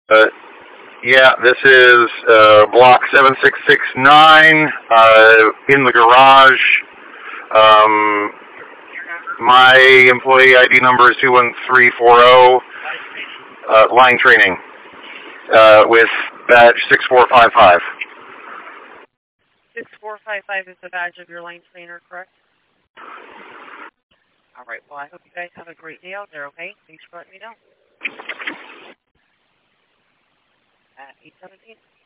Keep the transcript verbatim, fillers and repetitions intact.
Uh, yeah, this is uh, block seven six six nine uh, in the garage. Um, my employee I D number is two one three four zero. Uh, line training uh, with badge six four five five. six four five five is the badge of your line trainer, correct? All right. Well, I hope you guys have a great day out there, okay? Thanks for letting me know. At eight seventeen.